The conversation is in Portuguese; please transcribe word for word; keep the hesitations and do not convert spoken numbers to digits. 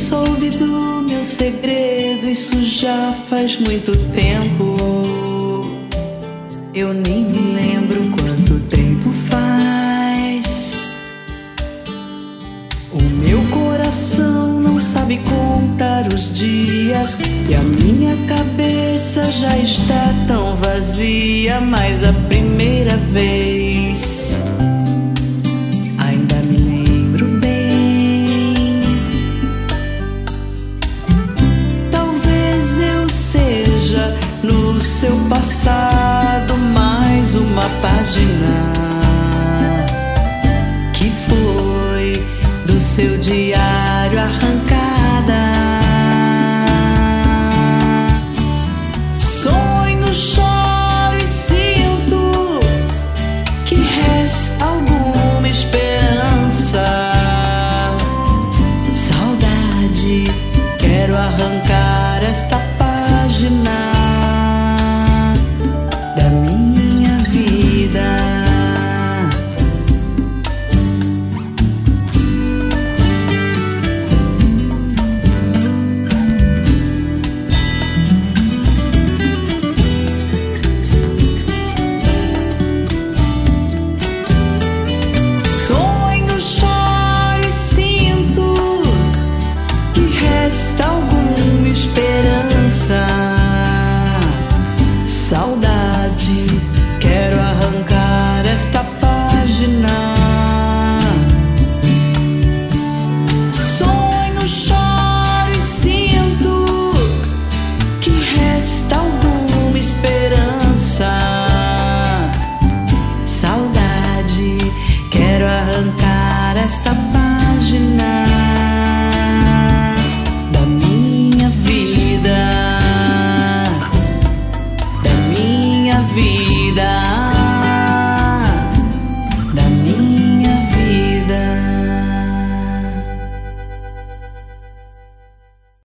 soube do meu segredo, isso já faz muito tempo. Eu nem me lembro quanto tempo faz. O meu coração não sabe contar os dias e a minha cabeça já está tão vazia. Mas a primeira vez ainda me lembro bem. Talvez eu seja no seu passado mais uma página